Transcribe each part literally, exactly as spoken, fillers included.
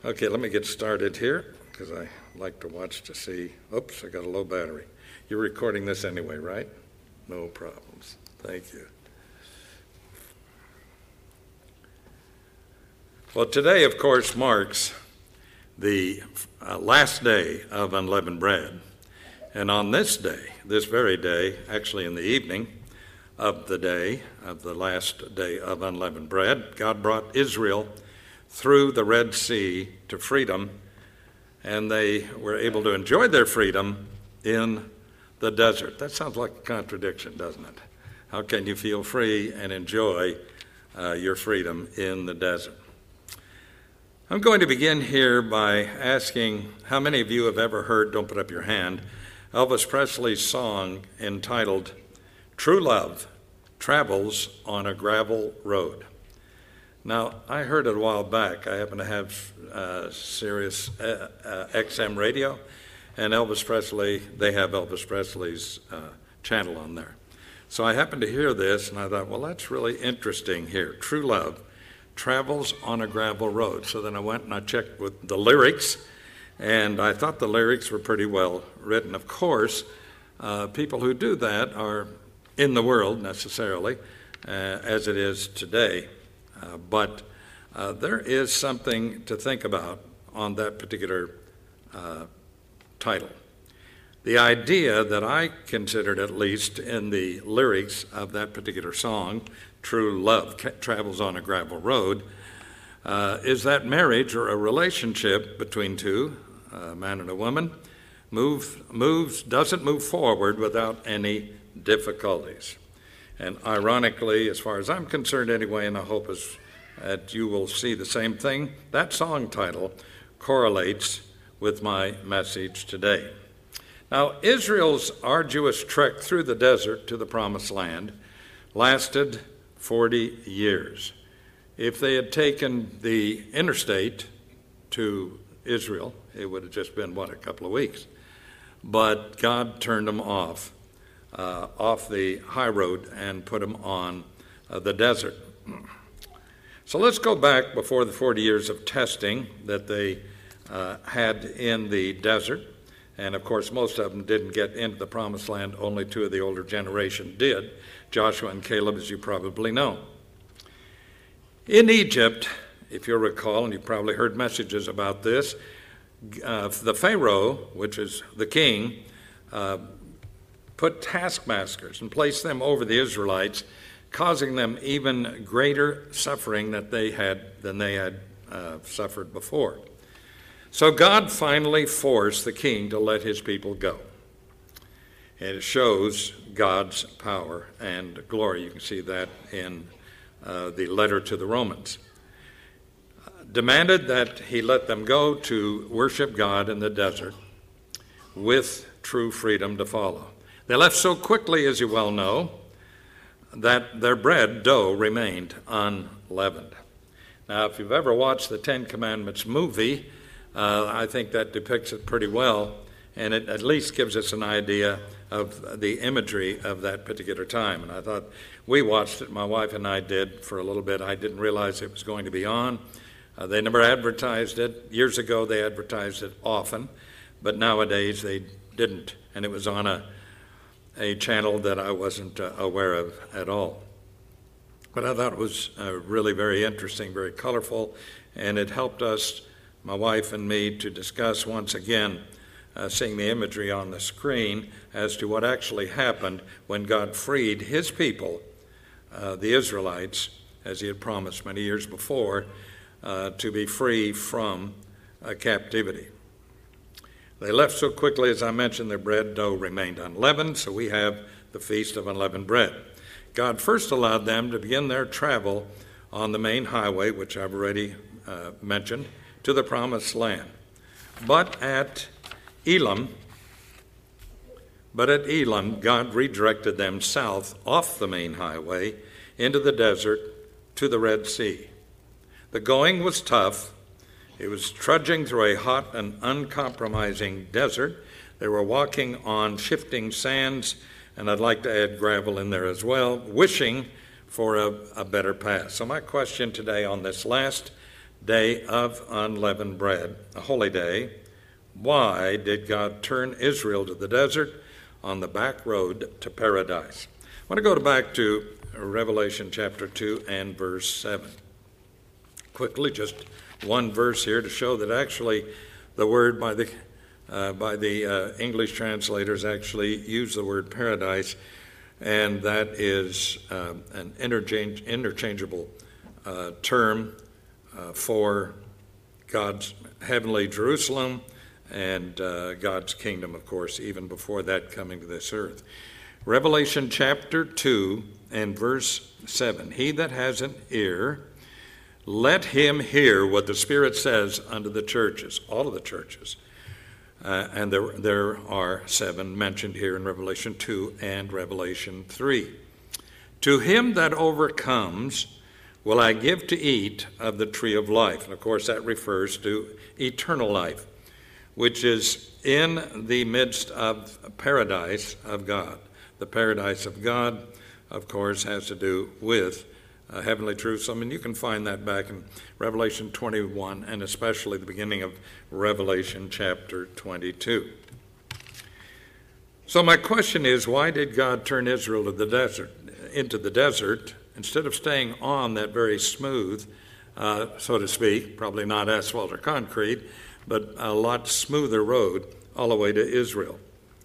Okay, let me get started here because I like to watch to see. Oops, I got a low battery. You're recording this anyway, right? No problems. Thank you. Well, today, of course, marks the uh, last day of unleavened bread. And on this day, this very day, actually in the evening of the day, of the last day of unleavened bread, God brought Israel through the Red Sea to freedom, and they were able to enjoy their freedom in the desert. That sounds like a contradiction, doesn't it? How can you feel free and enjoy uh, your freedom in the desert? I'm going to begin here by asking how many of you have ever heard, don't put up your hand, Elvis Presley's song entitled, "True Love Travels on a Gravel Road." Now, I heard it a while back. I happen to have uh, Sirius uh, uh, X M radio, and Elvis Presley, they have Elvis Presley's uh, channel on there. So I happened to hear this, and I thought, well, that's really interesting here. True love travels on a gravel road. So then I went and I checked with the lyrics, and I thought the lyrics were pretty well written. Of course, uh, people who do that are in the world necessarily, uh, as it is today. Uh, but uh, there is something to think about on that particular uh, title. The idea that I considered, at least in the lyrics of that particular song, "True Love ca- Travels on a Gravel Road," uh, is that marriage or a relationship between two, a man and a woman, move, moves, doesn't move forward without any difficulties. And ironically, as far as I'm concerned anyway, and I hope is that you will see the same thing, that song title correlates with my message today. Now, Israel's arduous trek through the desert to the Promised Land lasted forty years. If they had taken the interstate to Israel, it would have just been, what, a couple of weeks. But God turned them off. Uh, off the high road and put them on uh, the desert. So let's go back before the forty years of testing that they uh, had in the desert. And of course, most of them didn't get into the Promised Land. Only two of the older generation did, Joshua and Caleb, as you probably know. In Egypt, if you'll recall, and you've probably heard messages about this, uh, the Pharaoh, which is the king, uh, put taskmasters and placed them over the Israelites, causing them even greater suffering that they had than they had uh, suffered before. So God finally forced the king to let his people go. And it shows God's power and glory. You can see that in uh, the letter to the Romans. Uh, demanded that he let them go to worship God in the desert with true freedom to follow. They left so quickly, as you well know, that their bread dough remained unleavened. Now, if you've ever watched the Ten Commandments movie, uh, I think that depicts it pretty well, and it at least gives us an idea of the imagery of that particular time. And I thought we watched it, my wife and I did, for a little bit. I didn't realize it was going to be on. Uh, they never advertised it. Years ago, they advertised it often, but nowadays they didn't, and it was on a a channel that I wasn't uh, aware of at all. But I thought it was uh, really very interesting, very colorful, and it helped us, my wife and me, to discuss once again, uh, seeing the imagery on the screen as to what actually happened when God freed his people, uh, the Israelites, as he had promised many years before, uh, to be free from uh, captivity. They left so quickly, as I mentioned, their bread dough remained unleavened, so we have the Feast of Unleavened Bread. God first allowed them to begin their travel on the main highway, which I've already uh, mentioned, to the Promised Land. But at Elim, but at Elim, God redirected them south off the main highway into the desert to the Red Sea. The going was tough. It was trudging through a hot and uncompromising desert. They were walking on shifting sands, and I'd like to add gravel in there as well, wishing for a, a better path. So my question today on this last day of unleavened bread, a holy day, why did God turn Israel to the desert on the back road to paradise? I want to go back to Revelation chapter two and verse seven. Quickly, just one verse here to show that actually the word by the uh, by the uh, English translators actually use the word paradise, and that is uh, an interchange, interchangeable uh, term uh, for God's heavenly Jerusalem and uh, God's kingdom, of course, even before that coming to this earth. Revelation chapter two and verse seven. He that has an ear, let him hear what the Spirit says unto the churches, all of the churches. Uh, and there, there are seven mentioned here in Revelation two and Revelation three. To him that overcomes will I give to eat of the tree of life. And of course that refers to eternal life, which is in the midst of paradise of God. The paradise of God, of course, has to do with uh, heavenly Jerusalem, and you can find that back in Revelation twenty-one and especially the beginning of Revelation chapter twenty-two. So my question is, why did God turn Israel to the desert, into the desert, instead of staying on that very smooth, uh, so to speak, probably not asphalt or concrete, but a lot smoother road all the way to Israel?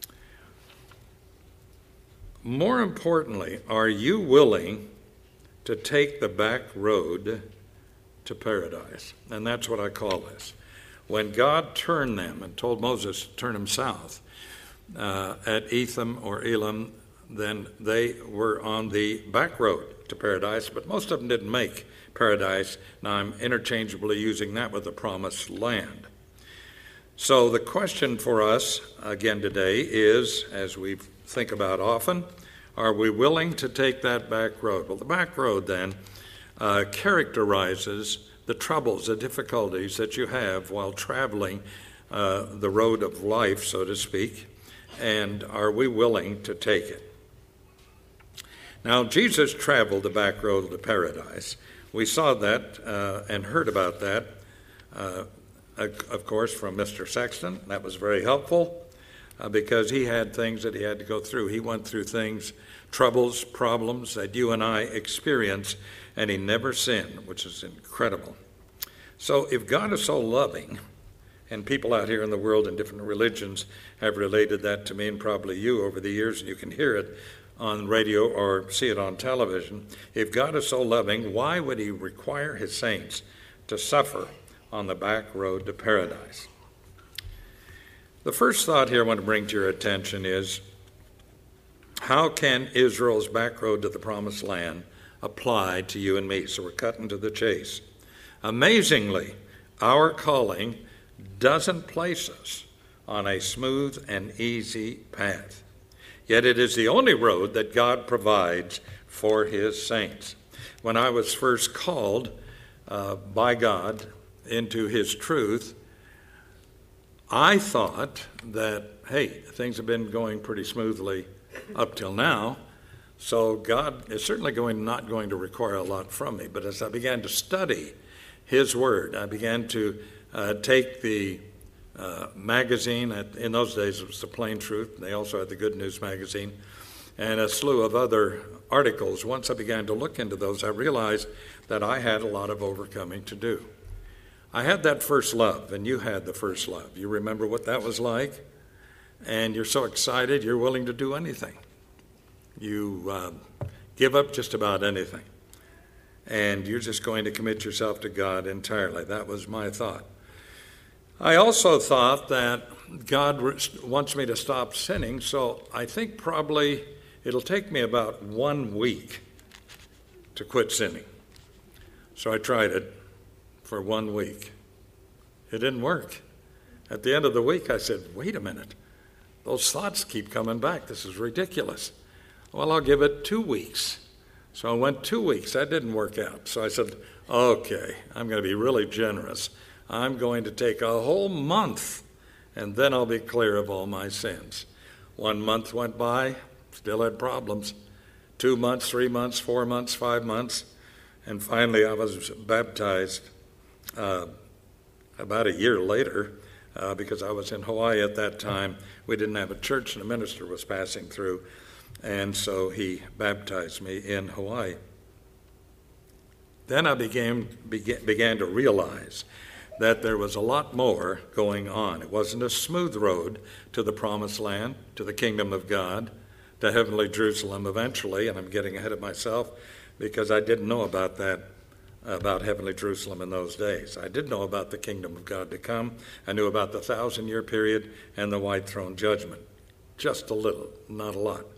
More importantly, are you willing to take the back road to paradise? And that's what I call this. When God turned them and told Moses to turn them south uh, at Etham or Elam, then they were on the back road to paradise, but most of them didn't make paradise. Now I'm interchangeably using that with the promised land. So the question for us again today is, as we think about often, are we willing to take that back road? Well, the back road then uh, characterizes the troubles, the difficulties that you have while traveling uh, the road of life, so to speak, and are we willing to take it? Now, Jesus traveled the back road to paradise. We saw that uh, and heard about that, uh, of course, from Mister Sexton. That was very helpful uh, because he had things that he had to go through. He went through things, troubles, problems that you and I experience, and he never sinned, which is incredible. So if God is so loving, and people out here in the world in different religions have related that to me, and probably you over the years, and you can hear it on radio or see it on television. If God is so loving, why would he require his saints to suffer on the back road to paradise? The first thought here I want to bring to your attention is, how can Israel's back road to the promised land apply to you and me? So we're cutting to the chase. Amazingly, our calling doesn't place us on a smooth and easy path. Yet it is the only road that God provides for his saints. When I was first called uh, by God into his truth, I thought that, hey, things have been going pretty smoothly up till now, so God is certainly going not going to require a lot from me. But as I began to study his word, I began to uh, take the Uh, magazine. In those days it was the Plain Truth. They also had the Good News magazine and a slew of other articles. Once I began to look into those, I realized that I had a lot of overcoming to do. I had that first love, and you had the first love. You remember what that was like? And you're so excited, you're willing to do anything. You uh, give up just about anything. And you're just going to commit yourself to God entirely. That was my thought. I also thought that God wants me to stop sinning, so I think probably it'll take me about one week to quit sinning. So I tried it for one week. It didn't work. At the end of the week, I said, wait a minute. Those thoughts keep coming back. This is ridiculous. Well, I'll give it two weeks. So I went two weeks. That didn't work out. So I said, okay, I'm going to be really generous. I'm going to take a whole month, and then I'll be clear of all my sins. One month went by, still had problems. Two months, three months, four months, five months, and finally I was baptized uh, about a year later, uh, because I was in Hawaii at that time. We didn't have a church, and a minister was passing through, and so he baptized me in Hawaii. Then I began, began, began to realize that there was a lot more going on. It wasn't a smooth road to the promised land, to the kingdom of God, to heavenly Jerusalem eventually, and I'm getting ahead of myself because I didn't know about that, about heavenly Jerusalem in those days. I did know about the kingdom of God to come. I knew about the thousand-year period and the white throne judgment. Just a little, not a lot.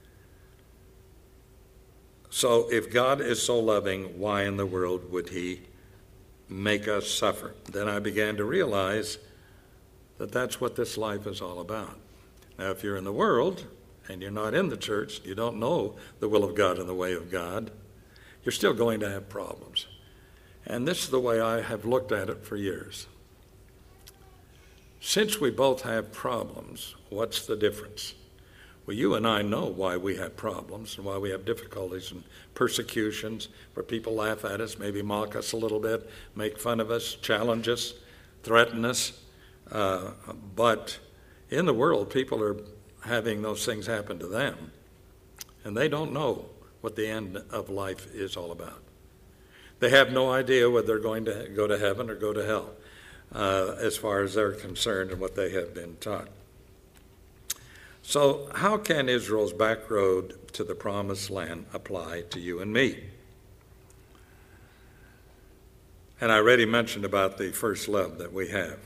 So if God is so loving, why in the world would he make us suffer? Then I began to realize that that's what this life is all about. Now, if you're in the world and you're not in the church, you don't know the will of God and the way of God, you're still going to have problems. And this is the way I have looked at it for years. Since we both have problems, what's the difference? Well, you and I know why we have problems and why we have difficulties and persecutions, where people laugh at us, maybe mock us a little bit, make fun of us, challenge us, threaten us. Uh, but in the world, people are having those things happen to them, and they don't know what the end of life is all about. They have no idea whether they're going to go to heaven or go to hell, uh, as far as they're concerned and what they have been taught. So how can Israel's back road to the promised land apply to you and me? And I already mentioned about the first love that we have.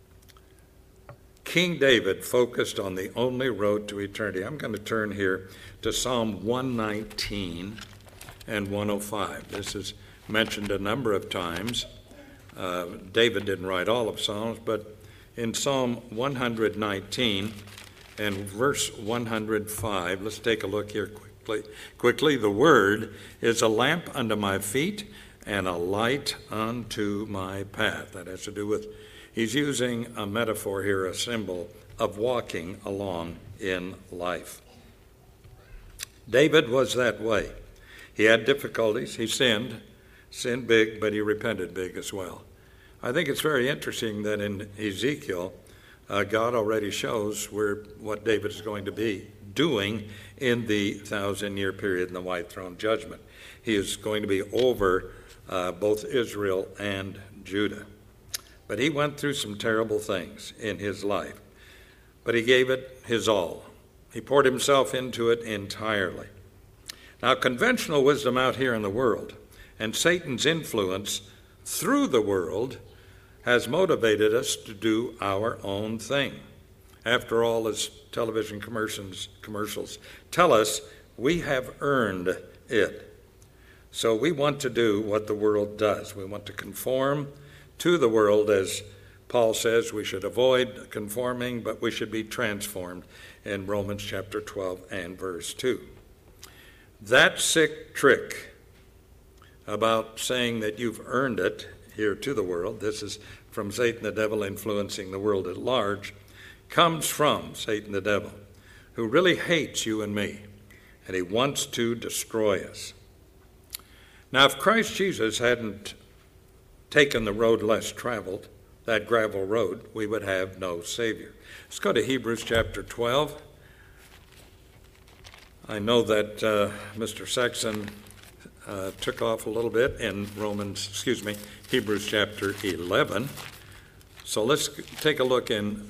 King David focused on the only road to eternity. I'm going to turn here to Psalm one nineteen and one oh five. This is mentioned a number of times. Uh, David didn't write all of Psalms, but in Psalm one nineteen and verse one oh five, let's take a look here quickly. Quickly, the word is a lamp unto my feet and a light unto my path. That has to do with, he's using a metaphor here, a symbol of walking along in life. David was that way. He had difficulties. He sinned, sinned big, but he repented big as well. I think it's very interesting that in Ezekiel, uh, God already shows where what David is going to be doing in the thousand-year period in the white throne judgment. He is going to be over uh, both Israel and Judah. But he went through some terrible things in his life. But he gave it his all. He poured himself into it entirely. Now, conventional wisdom out here in the world and Satan's influence through the world has motivated us to do our own thing. After all, as television commercials, commercials tell us, we have earned it. So we want to do what the world does. We want to conform to the world, as Paul says we should avoid conforming, but we should be transformed in Romans chapter twelve and verse two. That sick trick about saying that you've earned it here to the world, this is from Satan the devil influencing the world at large, comes from Satan the devil, who really hates you and me, and he wants to destroy us. Now, if Christ Jesus hadn't taken the road less traveled, that gravel road, we would have no Savior. Let's go to Hebrews chapter twelve. I know that uh, Mister Sexton uh, took off a little bit in Romans, excuse me, Hebrews chapter eleven. So let's take a look in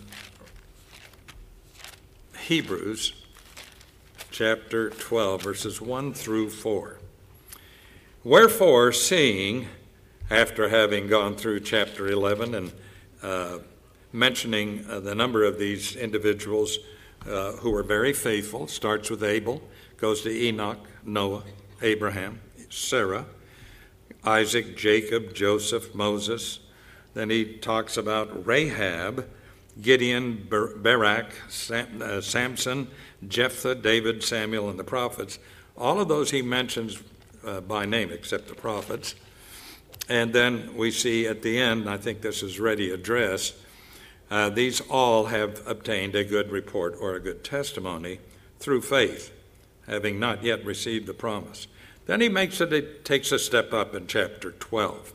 Hebrews chapter twelve, verses one through four. Wherefore, seeing, after having gone through chapter eleven and uh, mentioning uh, the number of these individuals uh, who were very faithful, starts with Abel, goes to Enoch, Noah, Abraham, Sarah, Isaac, Jacob, Joseph, Moses. Then he talks about Rahab, Gideon, Bar- Barak, Sam, uh, Samson, Jephthah, David, Samuel, and the prophets. All of those he mentions uh, by name, except the prophets. And then we see at the end, I think this is ready addressed, uh, these all have obtained a good report or a good testimony through faith, having not yet received the promise. Then he makes it, it takes a step up in chapter twelve.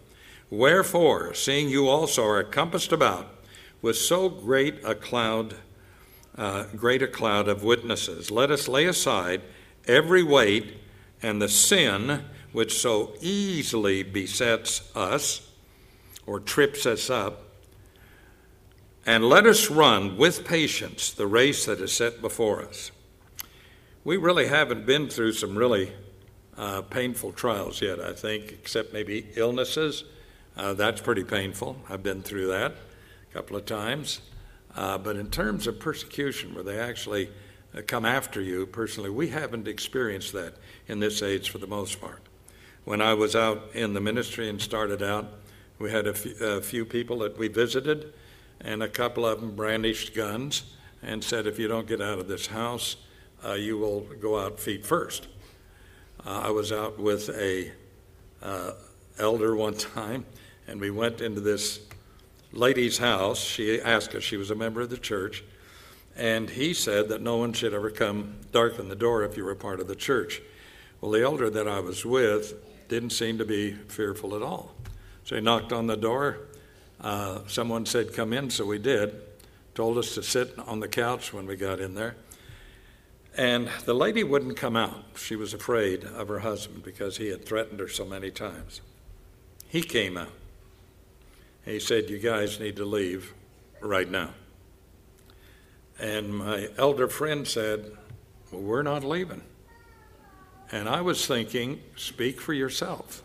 Wherefore, seeing you also are compassed about with so great a cloud, uh, great a cloud of witnesses, let us lay aside every weight and the sin which so easily besets us or trips us up, and let us run with patience the race that is set before us. We really haven't been through some really uh, painful trials yet, I think, except maybe illnesses. Uh, that's pretty painful. I've been through that a couple of times. Uh, but in terms of persecution, where they actually uh, come after you personally, we haven't experienced that in this age for the most part. When I was out in the ministry and started out, we had a few, a few people that we visited, and a couple of them brandished guns and said, if you don't get out of this house, uh, you will go out feet first. Uh, I was out with a uh, elder one time, and we went into this lady's house. She asked us, she was a member of the church, and he said that no one should ever come darken the door if you were a part of the church. Well, the elder that I was with didn't seem to be fearful at all. So he knocked on the door. Uh, someone said, come in, so we did. Told us to sit on the couch when we got in there. And the lady wouldn't come out. She was afraid of her husband because he had threatened her so many times. He came out. He said, you guys need to leave right now. And my elder friend said, well, we're not leaving. And I was thinking, speak for yourself.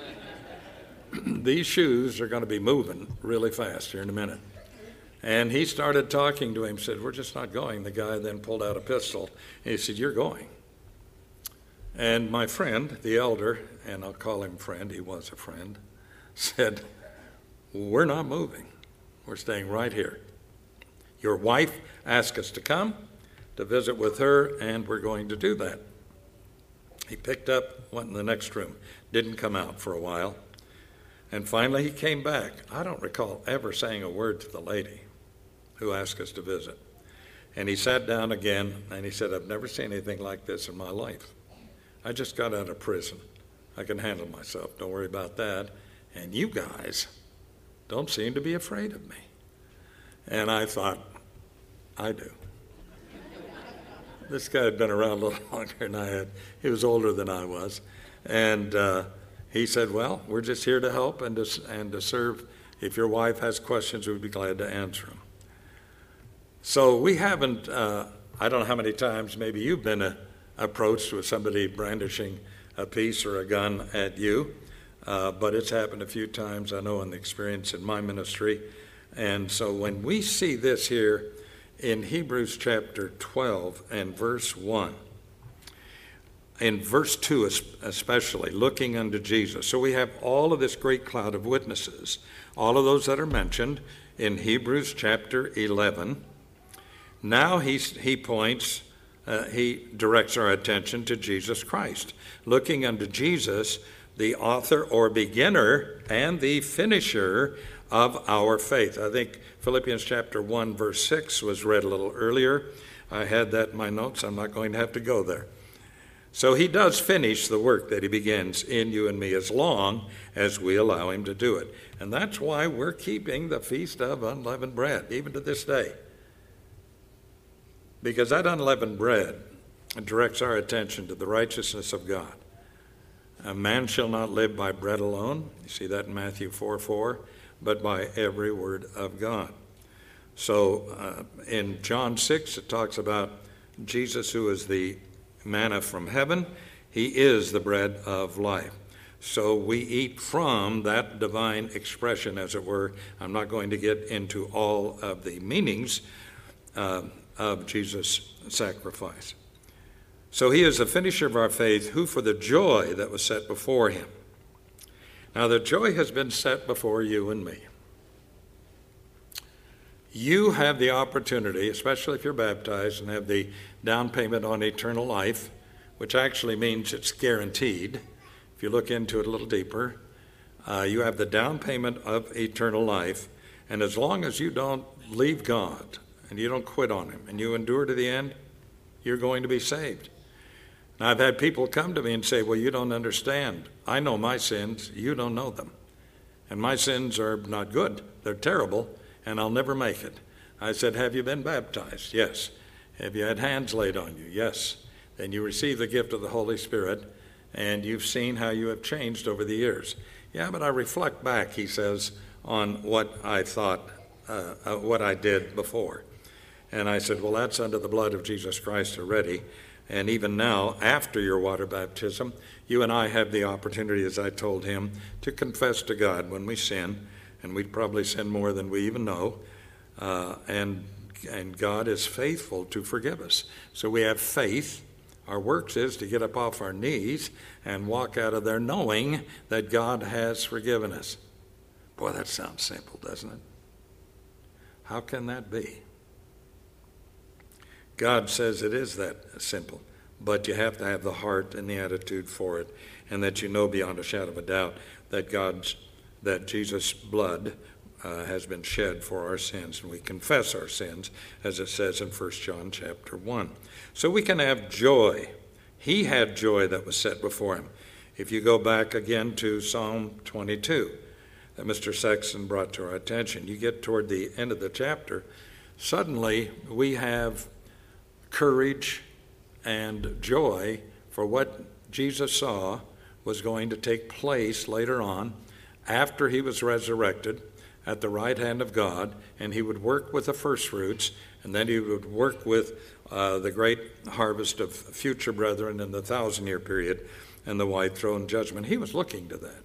These shoes are going to be moving really fast here in a minute. And he started talking to him, said, we're just not going. The guy then pulled out a pistol, and he said, you're going. And my friend, the elder, and I'll call him friend, he was a friend, said, we're not moving. We're staying right here. Your wife asked us to come to visit with her, and we're going to do that. He picked up, went in the next room, didn't come out for a while. And finally he came back. I don't recall ever saying a word to the lady who asked us to visit. And he sat down again, and he said, I've never seen anything like this in my life. I just got out of prison. I can handle myself. Don't worry about that. And you guys don't seem to be afraid of me. And I thought, I do. This guy had been around a little longer than I had. He was older than I was. And uh, he said, well, we're just here to help and to, and to serve. If your wife has questions, we'd be glad to answer them. So we haven't, uh, I don't know how many times maybe you've been uh, approached with somebody brandishing a piece or a gun at you, uh, but it's happened a few times, I know, in the experience in my ministry. And so when we see this here in Hebrews chapter twelve and verse one, in verse two especially, looking unto Jesus. So we have all of this great cloud of witnesses, all of those that are mentioned in Hebrews chapter eleven. Now he, he points, uh, he directs our attention to Jesus Christ. Looking unto Jesus, the author or beginner and the finisher of our faith. I think Philippians chapter one verse six was read a little earlier. I had that in my notes. I'm not going to have to go there. So he does finish the work that he begins in you and me as long as we allow him to do it. And that's why we're keeping the Feast of Unleavened Bread, even to this day. Because that unleavened bread directs our attention to the righteousness of God. A man shall not live by bread alone, you see that in Matthew four four, but by every word of God. So uh, in John six, it talks about Jesus, who is the manna from heaven. He is the bread of life. So we eat from that divine expression, as it were. I'm not going to get into all of the meanings uh, of Jesus' sacrifice. So he is the finisher of our faith, who for the joy that was set before him. Now the joy has been set before you and me. You have the opportunity, especially if you're baptized and have the down payment on eternal life, which actually means it's guaranteed. If you look into it a little deeper, uh, you have the down payment of eternal life, and as long as you don't leave God and you don't quit on him and you endure to the end, you're going to be saved. Now, I've had people come to me and say, well, you don't understand. I know my sins. You don't know them. and my sins are not good. They're terrible, and I'll never make it. I said, have you been baptized? Yes. Have you had hands laid on you? Yes. Then you receive the gift of the Holy Spirit, and you've seen how you have changed over the years. Yeah, but I reflect back, he says, on what I thought, uh, uh, what I did before. And I said, well, that's under the blood of Jesus Christ already. And even now, after your water baptism, you and I have the opportunity, as I told him, to confess to God when we sin, and we probably sin more than we even know, uh, and and God is faithful to forgive us. So we have faith. Our works is to get up off our knees and walk out of there knowing that God has forgiven us. Boy, that sounds simple, doesn't it? How can that be? God says it is that simple, but you have to have the heart and the attitude for it, and that you know beyond a shadow of a doubt that God's, that Jesus' blood uh, has been shed for our sins, and we confess our sins, as it says in First John chapter one. So we can have joy. He had joy that was set before him. If you go back again to Psalm twenty-two, that Mister Sexton brought to our attention, you get toward the end of the chapter, suddenly we have courage and joy for what Jesus saw was going to take place later on after he was resurrected at the right hand of God, and he would work with the first fruits, and then he would work with uh, the great harvest of future brethren in the thousand-year period and the white throne judgment. He was looking to that.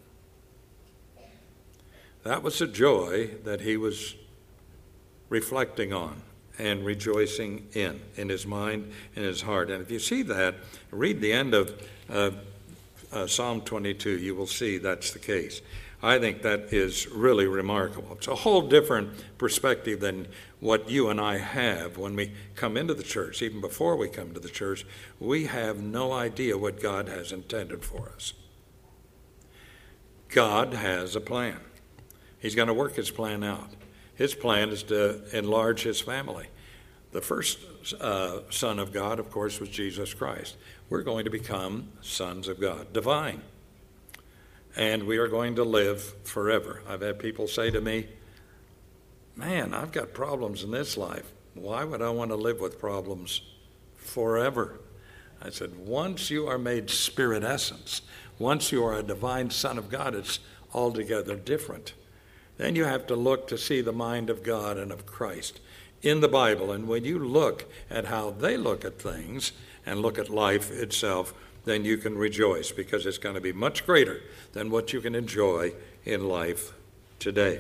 That was a joy that he was reflecting on and rejoicing in, in his mind and his heart. And if you see that, read the end of uh, uh, Psalm twenty-two, you will see that's the case. I think that is really remarkable. It's a whole different perspective than what you and I have when we come into the church. Even before we come to the church, we have no idea what God has intended for us. God has a plan. He's going to work his plan out. His plan is to enlarge his family. The first uh, Son of God, of course, was Jesus Christ. We're going to become sons of God, divine. And we are going to live forever. I've had people say to me, man, I've got problems in this life. Why would I want to live with problems forever? I said, once you are made spirit essence, once you are a divine Son of God, it's altogether different. Then you have to look to see the mind of God and of Christ in the Bible. And when you look at how they look at things and look at life itself, then you can rejoice, because it's going to be much greater than what you can enjoy in life today.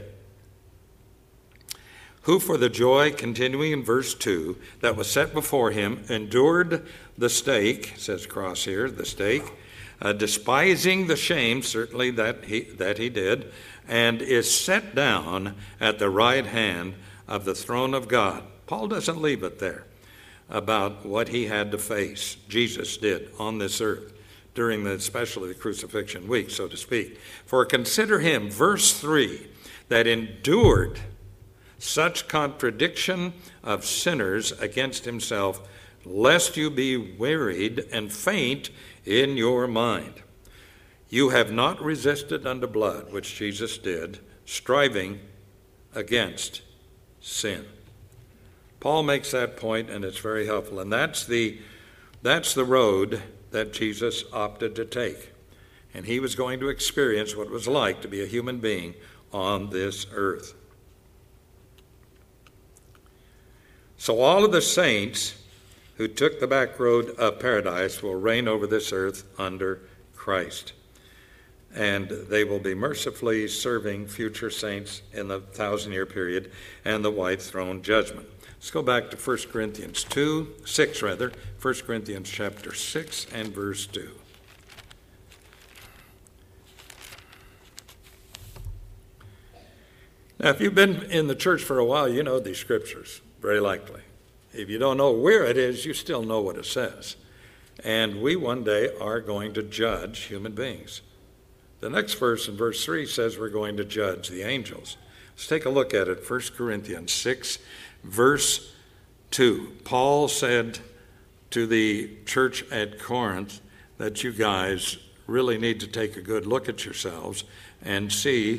Who for the joy, continuing in verse two, that was set before him, endured the stake, says cross here, the stake, uh, despising the shame, certainly that he, that he did, and is set down at the right hand of the throne of God. Paul doesn't leave it there about what he had to face, Jesus did on this earth during the, especially the crucifixion week, so to speak. For consider him, verse three, that endured such contradiction of sinners against himself, lest you be wearied and faint in your mind. You have not resisted unto blood, which Jesus did, striving against sin. Paul makes that point, and it's very helpful. And that's the, that's the road that Jesus opted to take. And he was going to experience what it was like to be a human being on this earth. So all of the saints who took the back road of paradise will reign over this earth under Christ. And they will be mercifully serving future saints in the thousand-year period and the white throne judgment. Let's go back to First Corinthians two, six rather, First Corinthians chapter six and verse two. Now, if you've been in the church for a while, you know these scriptures, very likely. If you don't know where it is, you still know what it says. And we one day are going to judge human beings. The next verse in verse three says we're going to judge the angels. Let's take a look at it. First Corinthians six, verse two. Paul said to the church at Corinth that you guys really need to take a good look at yourselves and see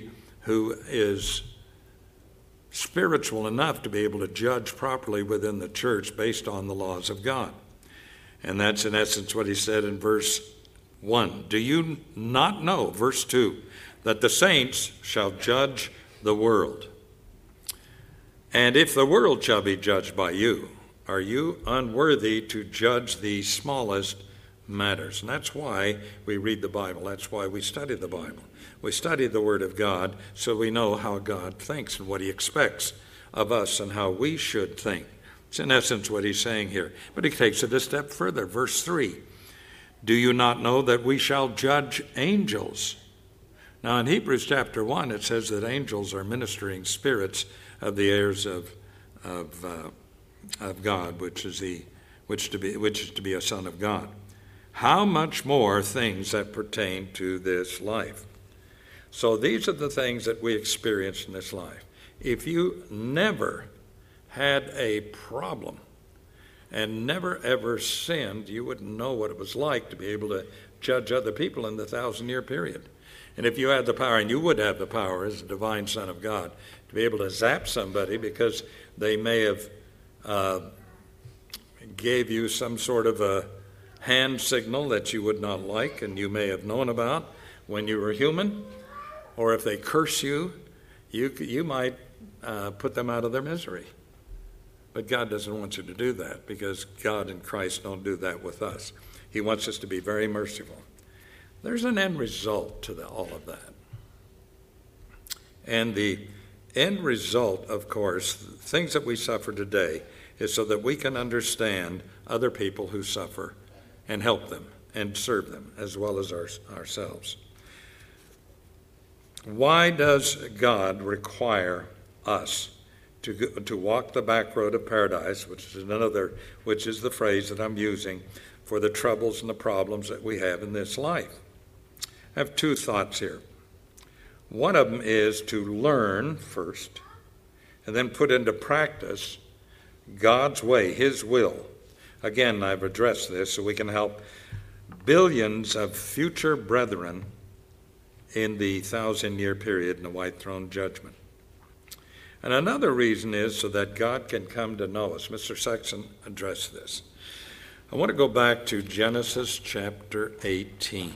who is spiritual enough to be able to judge properly within the church based on the laws of God. And that's in essence what he said in verse one. Do you not know, verse two, that the saints shall judge the world? And if the world shall be judged by you, are you unworthy to judge the smallest matters? And that's why we read the Bible. That's why we study the Bible. We study the Word of God so we know how God thinks and what he expects of us and how we should think. It's in essence what he's saying here. But he takes it a step further. Verse three, do you not know that we shall judge angels? Now in Hebrews chapter one, it says that angels are ministering spirits of the heirs of of, uh, of God, which is the which to be which is to be a son of God. How much more things that pertain to this life? So these are the things that we experience in this life. If you never had a problem and never ever sinned, you wouldn't know what it was like to be able to judge other people in the thousand-year period. And if you had the power, and you would have the power as a divine Son of God, to be able to zap somebody because they may have uh, gave you some sort of a hand signal that you would not like and you may have known about when you were human, or if they curse you, you, you might uh, put them out of their misery. But God doesn't want you to do that, because God and Christ don't do that with us. He wants us to be very merciful. There's an end result to the, all of that. And the end result, of course, things that we suffer today, is so that we can understand other people who suffer and help them and serve them as well as our, ourselves. Why does God require us to go, to walk the back road of paradise, which is another, which is the phrase that I'm using for the troubles and the problems that we have in this life? I have two thoughts here. One of them is to learn first and then put into practice God's way, his will. Again, I've addressed this so we can help billions of future brethren in the thousand-year period in the white throne judgment. And another reason is so that God can come to know us. Mister Sexton addressed this. I want to go back to Genesis chapter eighteen.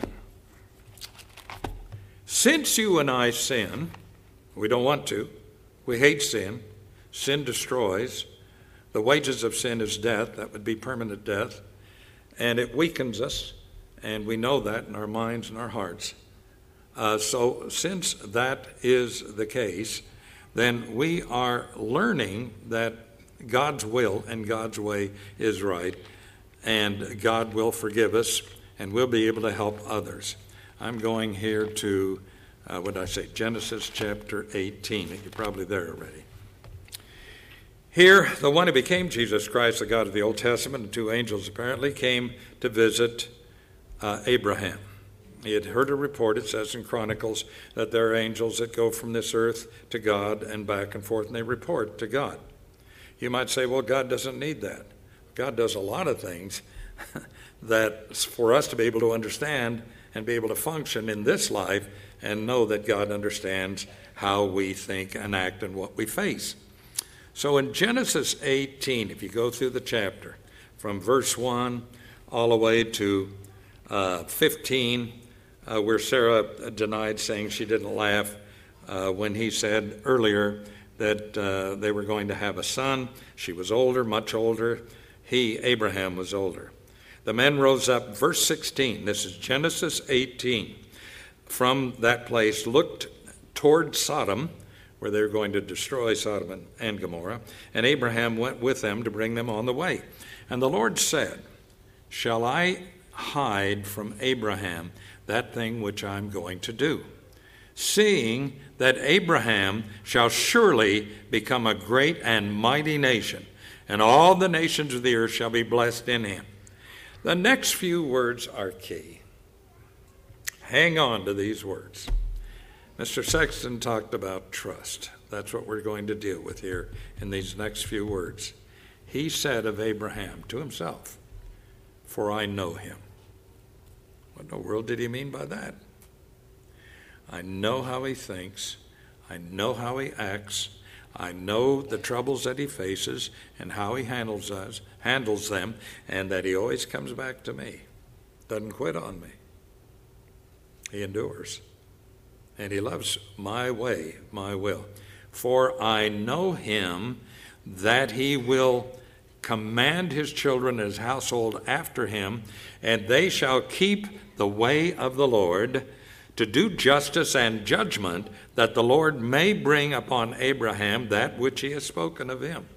Since you and I sin, we don't want to, we hate sin, sin destroys, the wages of sin is death, that would be permanent death, and it weakens us, and we know that in our minds and our hearts. Uh, so since that is the case, then we are learning that God's will and God's way is right, and God will forgive us, and we'll be able to help others. I'm going here to, uh, what did I say, Genesis chapter eighteen. You're probably there already. Here, the one who became Jesus Christ, the God of the Old Testament, and two angels apparently came to visit uh, Abraham. He had heard a report, it says in Chronicles, that there are angels that go from this earth to God and back and forth, and they report to God. You might say, well, God doesn't need that. God does a lot of things that for us to be able to understand and be able to function in this life and know that God understands how we think and act and what we face. So in Genesis eighteen, if you go through the chapter, from verse one all the way to uh, fifteen, uh, where Sarah denied, saying she didn't laugh uh, when he said earlier that uh, they were going to have a son. She was older, much older. He, Abraham, was older. The men rose up, verse sixteen, this is Genesis eighteen, from that place looked toward Sodom, where they were going to destroy Sodom and Gomorrah, and Abraham went with them to bring them on the way. And the Lord said, shall I hide from Abraham that thing which I'm going to do, seeing that Abraham shall surely become a great and mighty nation, and all the nations of the earth shall be blessed in him. The next few words are key. Hang on to these words. Mister Sexton talked about trust. That's what we're going to deal with here in these next few words. He said of Abraham to himself, for I know him. What in the world did he mean by that? I know how he thinks. I know how he acts. I know the troubles that he faces and how he handles us, handles them, and that he always comes back to me. Doesn't quit on me. He endures. And he loves my way, my will. For I know him, that he will command his children and his household after him, and they shall keep the way of the Lord, to do justice and judgment, that the Lord may bring upon Abraham that which he has spoken of him.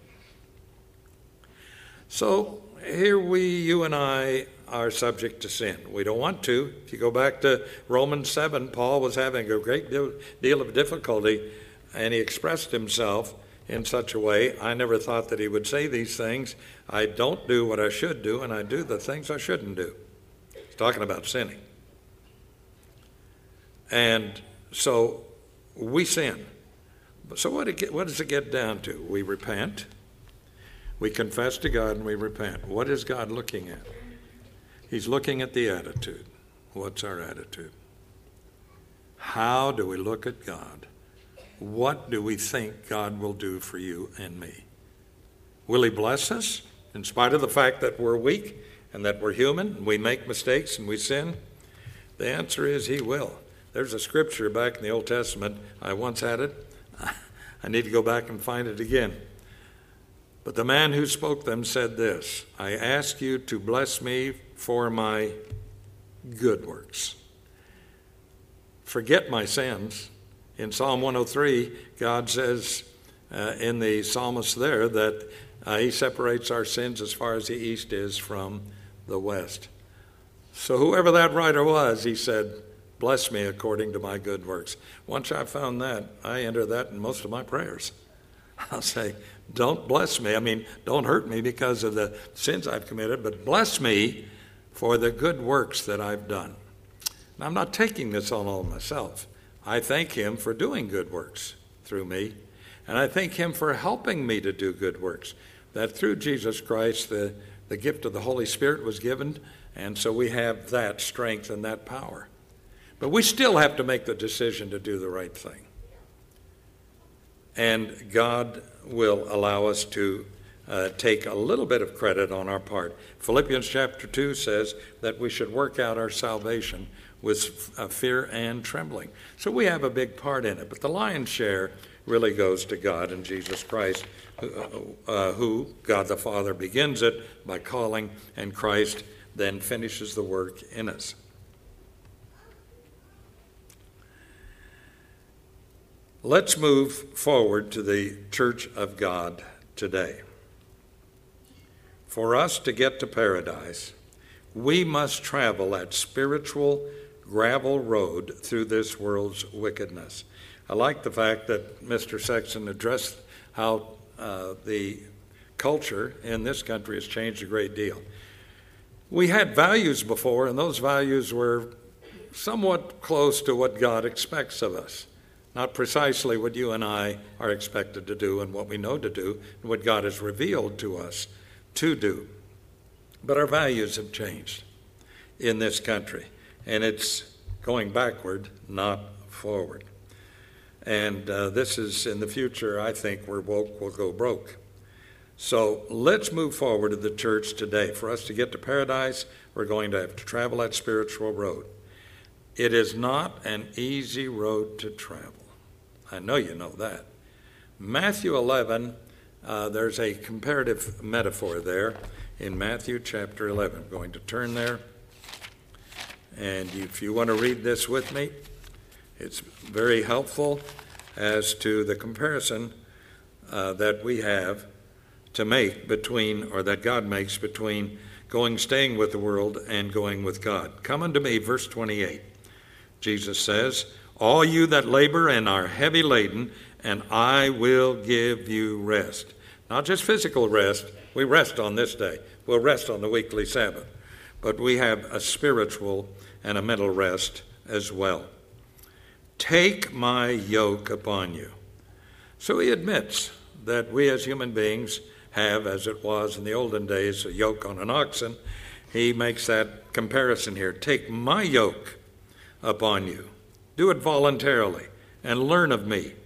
So here we, you and I, are subject to sin. We don't want to. If you go back to Romans seven, Paul was having a great deal, deal of difficulty, and he expressed himself in such a way. I never thought that he would say these things. I don't do what I should do, and I do the things I shouldn't do. He's talking about sinning. And so we sin. So what, it get, what does it get down to? We repent. We confess to God and we repent. What is God looking at? He's looking at the attitude. What's our attitude? How do we look at God? What do we think God will do for you and me? Will he bless us in spite of the fact that we're weak and that we're human and we make mistakes and we sin? The answer is he will. There's a scripture back in the Old Testament. I once had it. I need to go back and find it again. But the man who spoke them said this, I ask you to bless me for my good works. Forget my sins. In Psalm one oh three, God says uh, in the psalmist there that uh, he separates our sins as far as the east is from the west. So whoever that writer was, he said, bless me according to my good works. Once I found that, I enter that in most of my prayers. I'll say, don't bless me. I mean, don't hurt me because of the sins I've committed, but bless me for the good works that I've done. And I'm not taking this on all myself. I thank him for doing good works through me, and I thank him for helping me to do good works. That through Jesus Christ, the, the gift of the Holy Spirit was given, and so we have that strength and that power. But we still have to make the decision to do the right thing. And God will allow us to uh, take a little bit of credit on our part. Philippians chapter two says that we should work out our salvation with uh, fear and trembling. So we have a big part in it. But the lion's share really goes to God and Jesus Christ, who, uh, who, God the Father, begins it by calling, and Christ then finishes the work in us. Let's move forward to the Church of God today. For us to get to paradise, we must travel that spiritual gravel road through this world's wickedness. I like the fact that Mister Sexton addressed how uh, the culture in this country has changed a great deal. We had values before, and those values were somewhat close to what God expects of us. Not precisely what you and I are expected to do and what we know to do and what God has revealed to us to do. But our values have changed in this country, and it's going backward, not forward. And uh, this is in the future, I think, where woke will go broke. So let's move forward to the church today. For us to get to paradise, we're going to have to travel that spiritual road. It is not an easy road to travel. I know you know that. Matthew eleven, uh, there's a comparative metaphor there in Matthew chapter eleven. I'm going to turn there. And if you want to read this with me, it's very helpful as to the comparison uh, that we have to make between, or that God makes between going, staying with the world and going with God. Come unto me, verse twenty-eight. Jesus says, all you that labor and are heavy laden, and I will give you rest. Not just physical rest. We rest on this day. We'll rest on the weekly Sabbath. But we have a spiritual and a mental rest as well. Take my yoke upon you. So he admits that we as human beings have, as it was in the olden days, a yoke on an oxen. He makes that comparison here. Take my yoke upon you. Do it voluntarily and learn of me.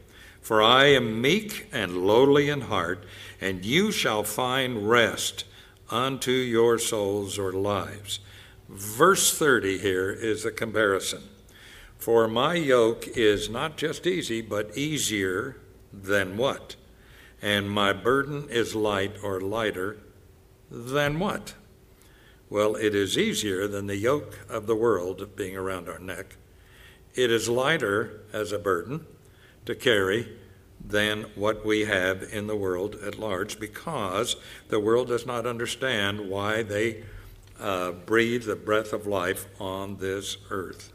For I am meek and lowly in heart, and you shall find rest unto your souls or lives. Verse thirty here is a comparison. For my yoke is not just easy, but easier than what? And my burden is light or lighter than what? Well, it is easier than the yoke of the world being around our neck. It is lighter as a burden to carry than what we have in the world at large, because the world does not understand why they uh, breathe the breath of life on this earth.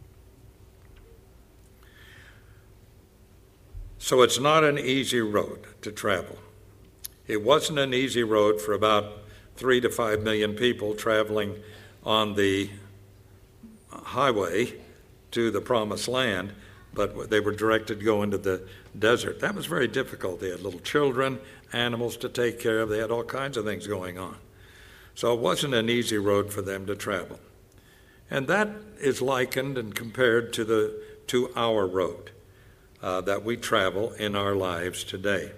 So it's not an easy road to travel. It wasn't an easy road for about three to five million people traveling on the highway to the promised land, but they were directed to go into the desert. That was very difficult. They had little children, animals to take care of. They had all kinds of things going on. So it wasn't an easy road for them to travel. And that is likened and compared to the to our road uh, that we travel in our lives today.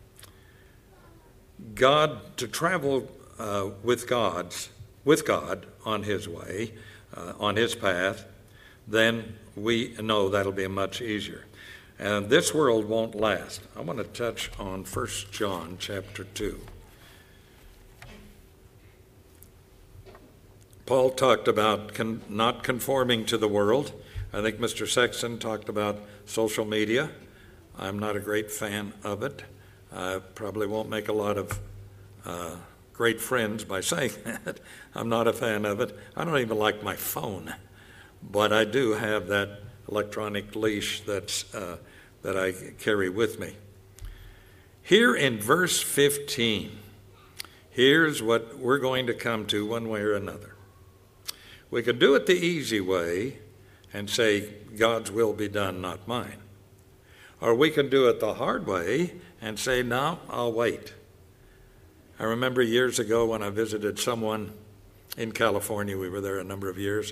God, to travel uh, with God's with God on his way, uh, on his path, then we know that'll be much easier. And this world won't last. I want to touch on First John chapter two. Paul talked about con- not conforming to the world. I think Mister Sexton talked about social media. I'm not a great fan of it. I probably won't make a lot of uh, great friends by saying that. I'm not a fan of it. I don't even like my phone. But I do have that electronic leash that's, uh, that I carry with me. Here in verse fifteen, here's what we're going to come to one way or another. We could do it the easy way and say, God's will be done, not mine. Or we can do it the hard way and say, no, I'll wait. I remember years ago when I visited someone in California. We were there a number of years.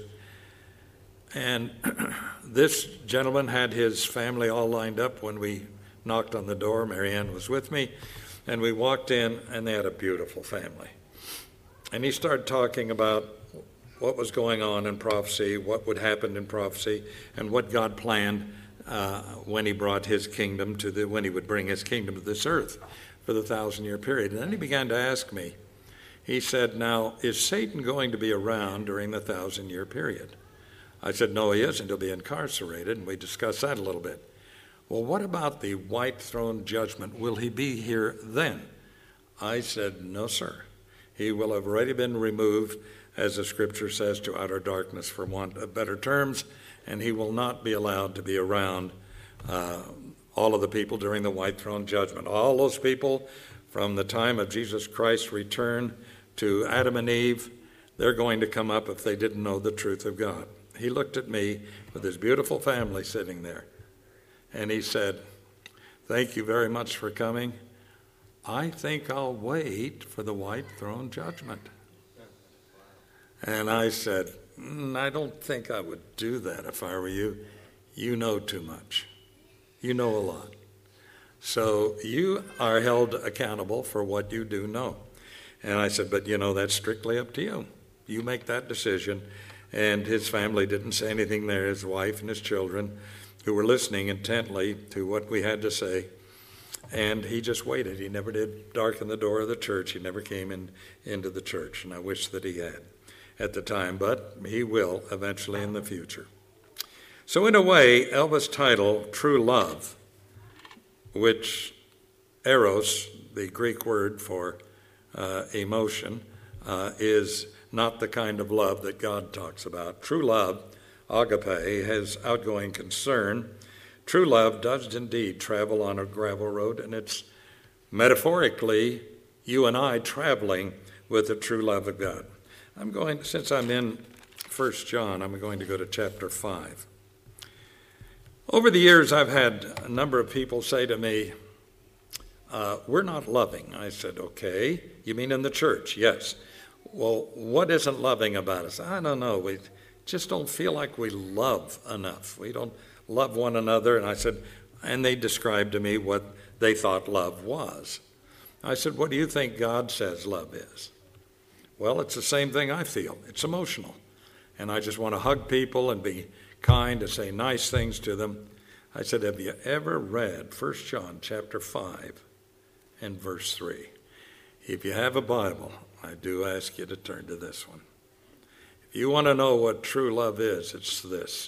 And this gentleman had his family all lined up when we knocked on the door. Marianne was with me. And we walked in, and they had a beautiful family. And he started talking about what was going on in prophecy, what would happen in prophecy, and what God planned uh, when he brought his kingdom to the, when he would bring his kingdom to this earth for the thousand-year period. And then he began to ask me, he said, now, is Satan going to be around during the thousand-year period? I said, no, he isn't. He'll be incarcerated, and we discussed that a little bit. Well, what about the white throne judgment? Will he be here then? I said, no, sir. He will have already been removed, as the scripture says, to outer darkness, for want of better terms, and he will not be allowed to be around uh, all of the people during the white throne judgment. All those people from the time of Jesus Christ's return to Adam and Eve, they're going to come up if they didn't know the truth of God. He looked at me with his beautiful family sitting there, and he said, thank you very much for coming. I think I'll wait for the white throne judgment. And I said, mm, I don't think I would do that if I were you. You know too much. You know a lot. So you are held accountable for what you do know. And I said, but you know, that's strictly up to you. You make that decision. And his family didn't say anything there, his wife and his children, who were listening intently to what we had to say. And he just waited. He never did darken the door of the church. He never came in into the church. And I wish that he had at the time, but he will eventually in the future. So in a way, Elvis' title, True Love, which eros, the Greek word for uh, emotion, uh, is not the kind of love that God talks about. True love, agape, has outgoing concern. True love does indeed travel on a gravel road, and it's metaphorically you and I traveling with the true love of God. I'm going, since I'm in First John, I'm going to go to chapter five. Over the years, I've had a number of people say to me, uh, we're not loving. I said, okay, you mean in the church? Yes. Well, what isn't loving about us? I don't know. We just don't feel like we love enough. We don't love one another. And I said, and they described to me what they thought love was. I said, what do you think God says love is? Well, it's the same thing I feel. It's emotional. And I just want to hug people and be kind and say nice things to them. I said, have you ever read First John chapter five and verse three? If you have a Bible, I do ask you to turn to this one. If you want to know what true love is, it's this.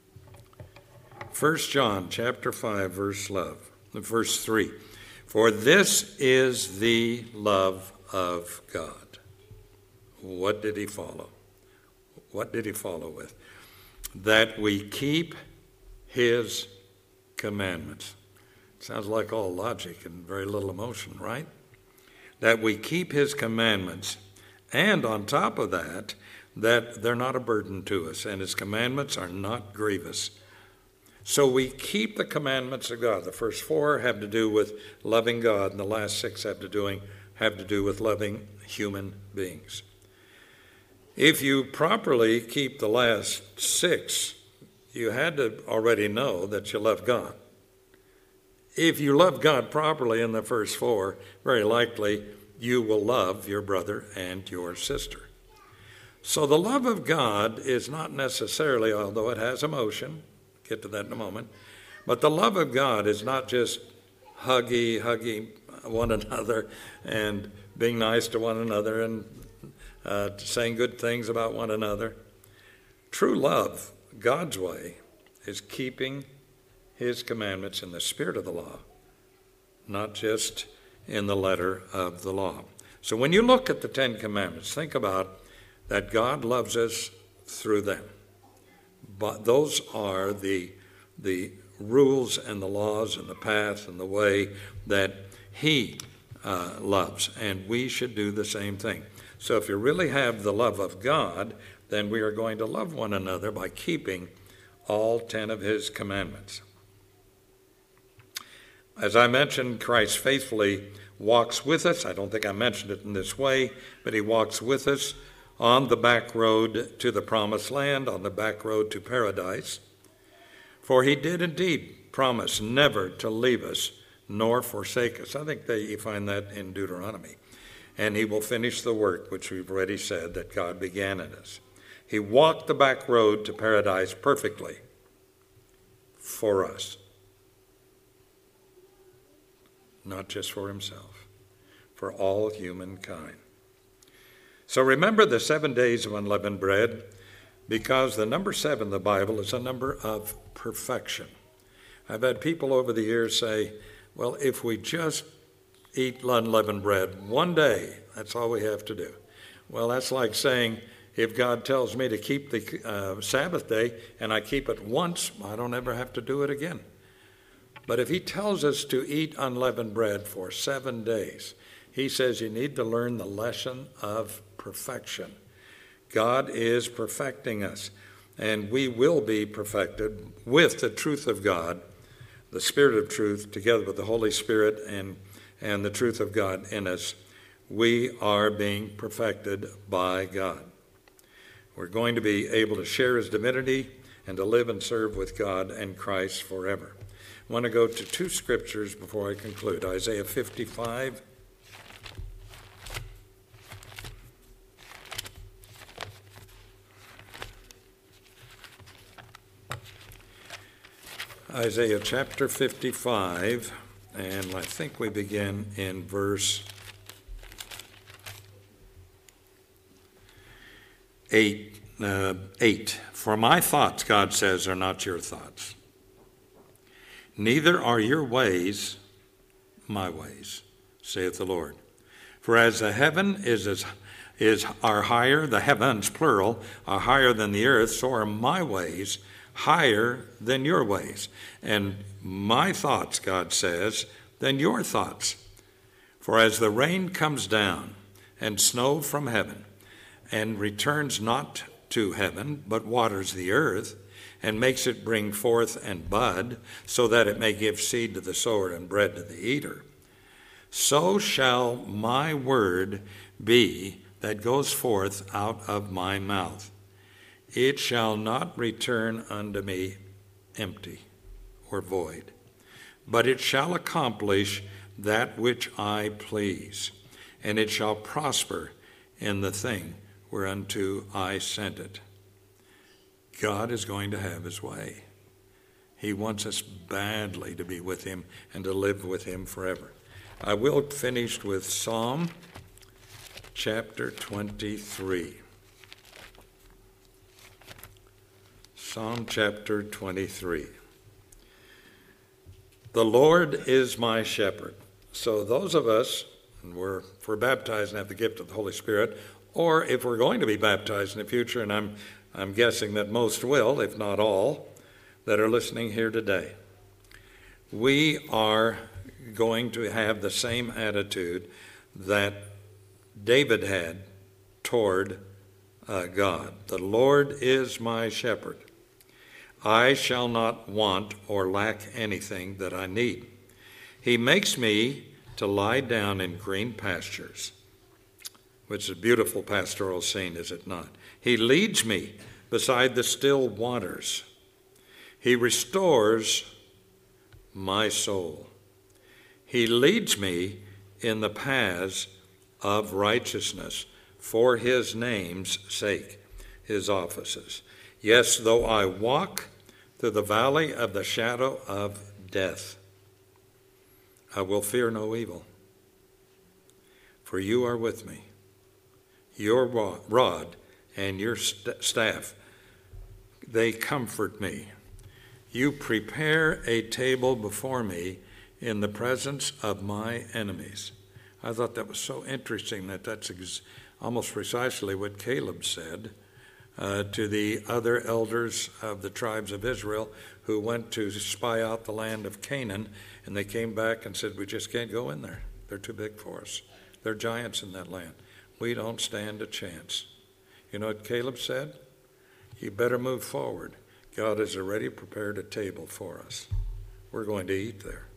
First John chapter five, verse love, verse three. For this is the love of God. What did he follow? What did he follow with? That we keep his commandments. Sounds like all logic and very little emotion, right? That we keep his commandments, and on top of that, that they're not a burden to us, and his commandments are not grievous. So we keep the commandments of God. The first four have to do with loving God, and the last six have to doing have to do with loving human beings. If you properly keep the last six, you had to already know that you love God. If you love God properly in the first four, very likely you will love your brother and your sister. So the love of God is not necessarily, although it has emotion, get to that in a moment, but the love of God is not just huggy, hugging one another and being nice to one another and uh, saying good things about one another. True love, God's way, is keeping his commandments in the spirit of the law, not just in the letter of the law. So when you look at the Ten Commandments, think about that God loves us through them. But those are the, the rules and the laws and the path and the way that he uh, loves, and we should do the same thing. So if you really have the love of God, then we are going to love one another by keeping all ten of his commandments. As I mentioned, Christ faithfully walks with us. I don't think I mentioned it in this way, but he walks with us on the back road to the promised land, on the back road to paradise. For he did indeed promise never to leave us nor forsake us. I think that you find that in Deuteronomy. And he will finish the work which we've already said that God began in us. He walked the back road to paradise perfectly for us. Not just for himself, for all humankind. So remember the seven days of unleavened bread, because the number seven in the Bible is a number of perfection. I've had people over the years say, well, if we just eat unleavened bread one day, that's all we have to do. Well, that's like saying, if God tells me to keep the uh, Sabbath day and I keep it once, I don't ever have to do it again. But if he tells us to eat unleavened bread for seven days, he says you need to learn the lesson of perfection. God is perfecting us, and we will be perfected with the truth of God, the Spirit of truth, together with the Holy Spirit and, and the truth of God in us. We are being perfected by God. We're going to be able to share his divinity and to live and serve with God and Christ forever. I want to go to two scriptures before I conclude. Isaiah fifty-five. Isaiah chapter fifty-five, and I think we begin in verse eight. Uh, eight. For my thoughts, God says, are not your thoughts. Neither are your ways my ways, saith the Lord. For as the heaven is as is are higher, the heavens, plural, are higher than the earth, so are my ways higher than your ways. And my thoughts, God says, than your thoughts. For as the rain comes down and snow from heaven, and returns not to heaven, but waters the earth, and makes it bring forth and bud, so that it may give seed to the sower and bread to the eater, so shall my word be that goes forth out of my mouth. It shall not return unto me empty or void, but it shall accomplish that which I please, and it shall prosper in the thing whereunto I sent it. God is going to have his way. He wants us badly to be with him and to live with him forever. I will finish with Psalm chapter twenty-three. Psalm chapter twenty-three. The Lord is my shepherd. So those of us, and we're, if we're baptized and have the gift of the Holy Spirit, or if we're going to be baptized in the future, and I'm, I'm guessing that most will, if not all, that are listening here today, we are going to have the same attitude that David had toward uh, God. The Lord is my shepherd. I shall not want or lack anything that I need. He makes me to lie down in green pastures, which is a beautiful pastoral scene, is it not? He leads me beside the still waters. He restores my soul. He leads me in the paths of righteousness for his name's sake, his offices. Yes, though I walk through the valley of the shadow of death, I will fear no evil, for you are with me. Your rod and your st- staff, they comfort me. You prepare a table before me in the presence of my enemies. I thought that was so interesting that that's ex- almost precisely what Caleb said uh, to the other elders of the tribes of Israel who went to spy out the land of Canaan, and they came back and said, we just can't go in there. They're too big for us. They're giants in that land. We don't stand a chance. You know what Caleb said? You better move forward. God has already prepared a table for us. We're going to eat there.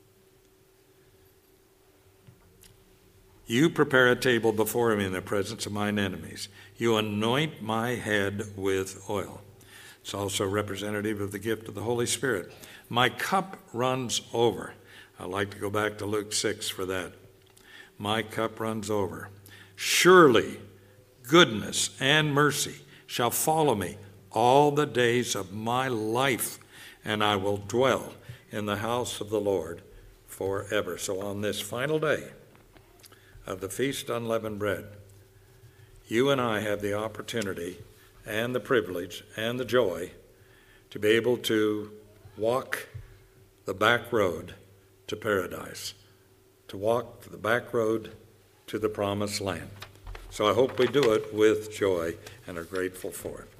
You prepare a table before me in the presence of mine enemies. You anoint my head with oil. It's also representative of the gift of the Holy Spirit. My cup runs over. I like to go back to Luke six for that. My cup runs over. Surely goodness and mercy shall follow me all the days of my life, and I will dwell in the house of the Lord forever. So on this final day of the Feast of Unleavened Bread, you and I have the opportunity and the privilege and the joy to be able to walk the back road to paradise, to walk the back road to the promised land. So I hope we do it with joy and are grateful for it.